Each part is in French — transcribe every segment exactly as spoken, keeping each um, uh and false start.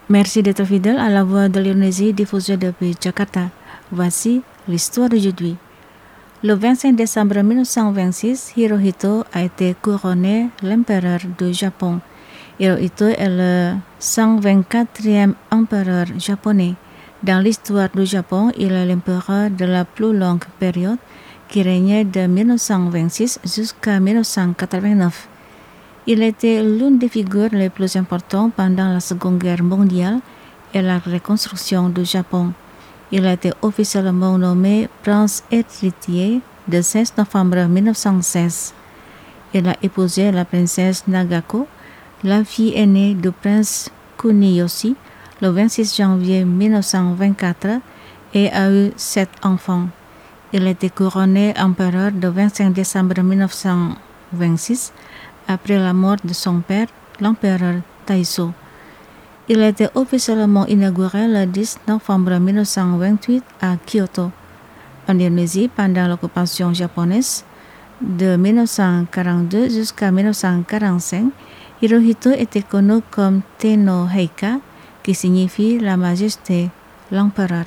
Merci d'être fidèle à la voix de l'Indonésie diffusée depuis Jakarta. Voici l'histoire d'aujourd'hui. Le vingt-cinq décembre mille neuf cent vingt-six, Hirohito a été couronné l'empereur du Japon. Hirohito est le cent vingt-quatrième empereur japonais. Dans l'histoire du Japon, il est l'empereur de la plus longue période qui régnait de mille neuf cent vingt-six jusqu'à mille neuf cent quatre-vingt-neuf. Il était l'une des figures les plus importantes pendant la Seconde Guerre mondiale et la reconstruction du Japon. Il a été officiellement nommé prince héritier le seize novembre mille neuf cent seize. Il a épousé la princesse Nagako, la fille aînée du prince Kuniyoshi, le vingt-six janvier mille neuf cent vingt-quatre et a eu sept enfants. Il a été couronné empereur le vingt-cinq décembre mille neuf cent vingt-six après la mort de son père, l'empereur Taisho. Il a été officiellement inauguré le dix novembre mille neuf cent vingt-huit à Kyoto, en Indonésie, pendant l'occupation japonaise. De mille neuf cent quarante-deux jusqu'à mille neuf cent quarante-cinq, Hirohito était connu comme Tenno Heika, qui signifie la majesté, l'empereur.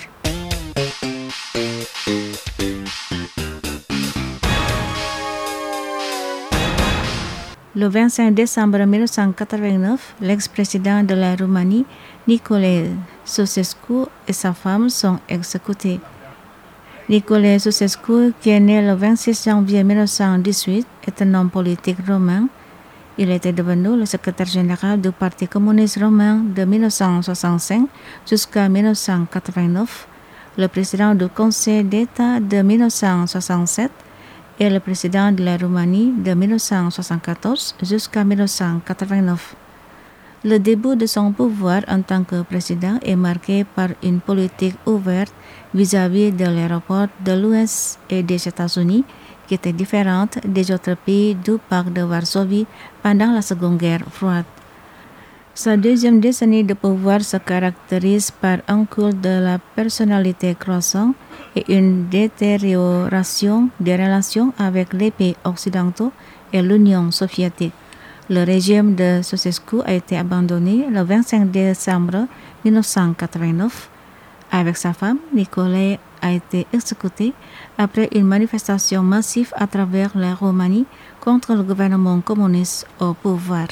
Le vingt-cinq décembre mille neuf cent quatre-vingt-neuf, l'ex-président de la Roumanie, Nicolae Ceausescu, et sa femme sont exécutés. Nicolae Ceausescu, qui est né le vingt-six janvier mille neuf cent dix-huit, est un homme politique roumain. Il était devenu le secrétaire général du Parti communiste roumain de mille neuf cent soixante-cinq jusqu'à mille neuf cent quatre-vingt-neuf, le président du Conseil d'État de mille neuf cent soixante-sept et le président de la Roumanie de mille neuf cent soixante-quatorze jusqu'à mille neuf cent quatre-vingt-neuf. Le début de son pouvoir en tant que président est marqué par une politique ouverte vis-à-vis de l'aéroport de l'U S et des États-Unis qui était différente des autres pays du pacte de Varsovie pendant la Seconde Guerre froide. Sa deuxième décennie de pouvoir se caractérise par un culte de la personnalité croissant et une détérioration des relations avec les pays occidentaux et l'Union soviétique. Le régime de Ceausescu a été abandonné le vingt-cinq décembre mille neuf cent quatre-vingt-neuf. Avec sa femme, Nicolae a été exécuté après une manifestation massive à travers la Roumanie contre le gouvernement communiste au pouvoir.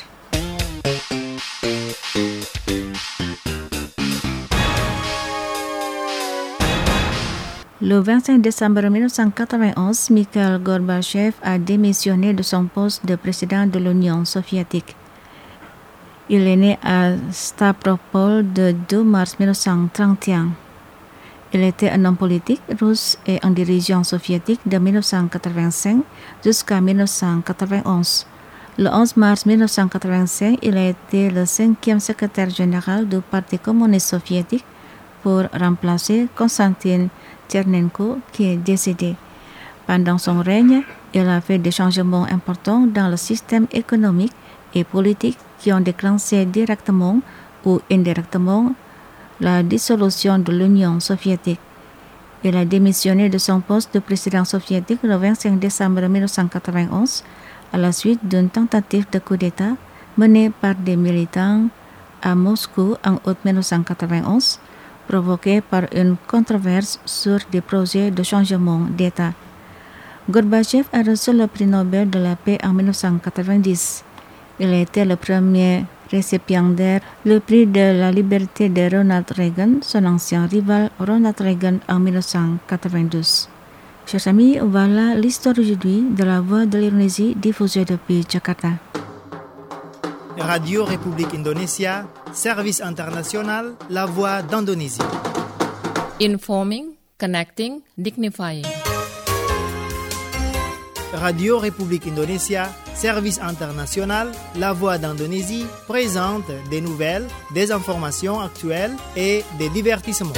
Le vingt-cinq décembre mille neuf cent quatre-vingt-onze, Mikhail Gorbatchev a démissionné de son poste de président de l'Union soviétique. Il est né à Stavropol le deux mars mille neuf cent trente et un. Il était un homme politique russe et un dirigeant soviétique de mille neuf cent quatre-vingt-cinq jusqu'à mille neuf cent quatre-vingt-onze. Le onze mars mille neuf cent quatre-vingt-cinq, il a été le cinquième secrétaire général du Parti communiste soviétique pour remplacer Konstantin Tchernenko, qui est décédé. Pendant son règne, il a fait des changements importants dans le système économique et politique qui ont déclenché directement ou indirectement la dissolution de l'Union soviétique. Il a démissionné de son poste de président soviétique le vingt-cinq décembre mille neuf cent quatre-vingt-onze à la suite d'une tentative de coup d'État menée par des militants à Moscou en août mille neuf cent quatre-vingt-onze, provoquée par une controverse sur des projets de changement d'État. Gorbatchev a reçu le prix Nobel de la paix en mille neuf cent quatre-vingt-dix. Il a été le premier récipiendaire le prix de la liberté de Ronald Reagan, son ancien rival Ronald Reagan en mille neuf cent quatre-vingt-douze. Chers amis, voilà l'histoire aujourd'hui de la Voix de l'Indonésie diffusée depuis Jakarta. Radio République Indonésia, service international, la Voix d'Indonésie. Informing, connecting, dignifying. Radio République Indonésia, service international, la Voix d'Indonésie, présente des nouvelles, des informations actuelles et des divertissements.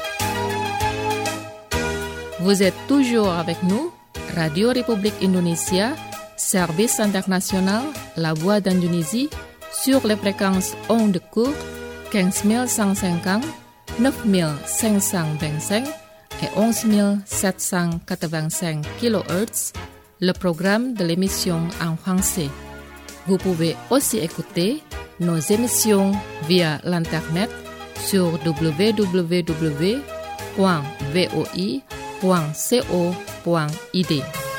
Vous êtes toujours avec nous, Radio République Indonésia, service international, la Voix d'Indonésie, sur les fréquences ondes courtes quinze mille cent cinquante, neuf mille cinq cent vingt-cinq et onze mille sept cent quatre-vingt-cinq kilohertz, le programme de l'émission en français. Vous pouvez aussi écouter nos émissions via l'Internet sur w w w point v o i point co point i d.